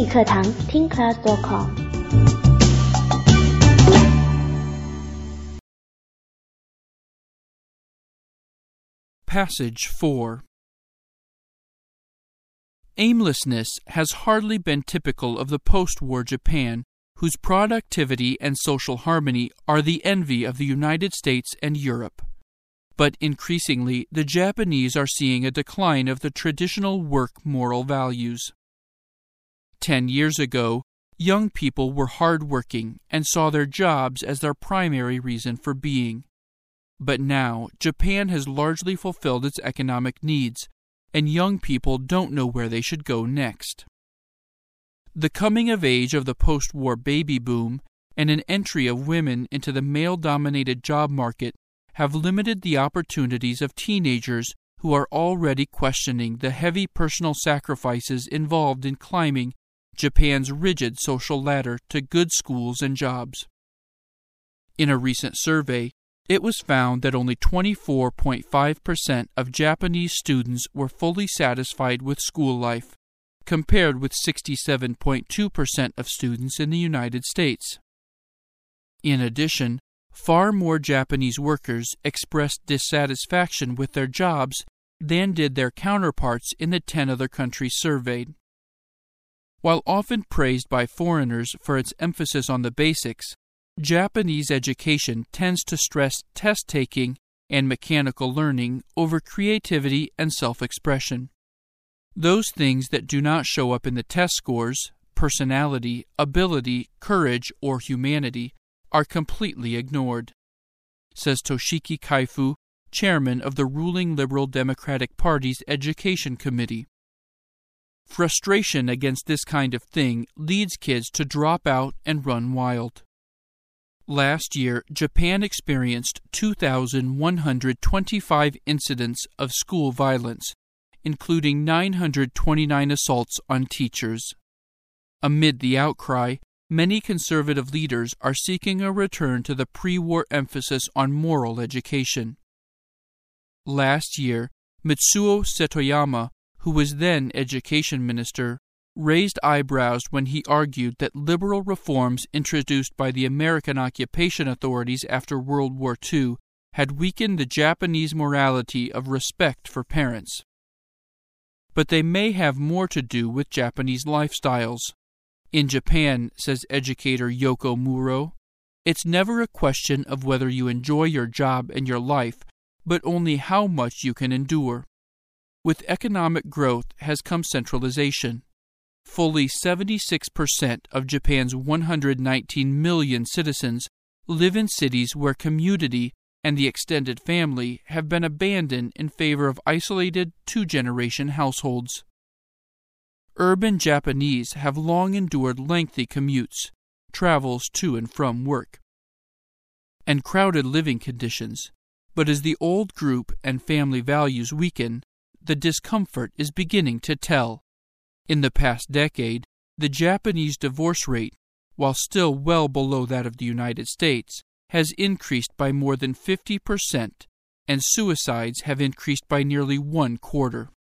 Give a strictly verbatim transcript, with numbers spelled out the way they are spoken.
语课堂 听 class dot com。 Passage four. Aimlessness has hardly been typical of the post-war Japan, whose productivity and social harmony are the envy of the United States and Europe. But increasingly, the Japanese are seeing a decline of the traditional work moral values. Ten years ago, young people were hard-working and saw their jobs as their primary reason for being. But now, Japan has largely fulfilled its economic needs, and young people don't know where they should go next. The coming of age of the post-war baby boom and an entry of women into the male-dominated job market have limited the opportunities of teenagers who are already questioning the heavy personal sacrifices involved in climbing Japan's rigid social ladder to good schools and jobs. In a recent survey, it was found that only twenty-four point five percent of Japanese students were fully satisfied with school life, compared with sixty-seven point two percent of students in the United States. In addition, far more Japanese workers expressed dissatisfaction with their jobs than did their counterparts in the ten other countries surveyed. While often praised by foreigners for its emphasis on the basics, Japanese education tends to stress test-taking and mechanical learning over creativity and self-expression. Those things that do not show up in the test scores, personality, ability, courage, or humanity, are completely ignored, says Toshiki Kaifu, chairman of the ruling Liberal Democratic Party's Education Committee. Frustration against this kind of thing leads kids to drop out and run wild. Last year, Japan experienced two thousand one hundred twenty-five incidents of school violence, including nine hundred twenty-nine assaults on teachers. Amid the outcry, many conservative leaders are seeking a return to the pre-war emphasis on moral education. Last year, Mitsuo Setoyama, who was then education minister, raised eyebrows when he argued that liberal reforms introduced by the American occupation authorities after World War Two had weakened the Japanese morality of respect for parents. But they may have more to do with Japanese lifestyles. In Japan, says educator Yoko Muro, it's never a question of whether you enjoy your job and your life, but only how much you can endure. With economic growth has come centralization. Fully seventy-six percent of Japan's one hundred nineteen million citizens live in cities where community and the extended family have been abandoned in favor of isolated two-generation households. Urban Japanese have long endured lengthy commutes, travels to and from work, and crowded living conditions, but as the old group and family values weaken, the discomfort is beginning to tell. In the past decade, the Japanese divorce rate, while still well below that of the United States, has increased by more than fifty percent, and suicides have increased by nearly one quarter.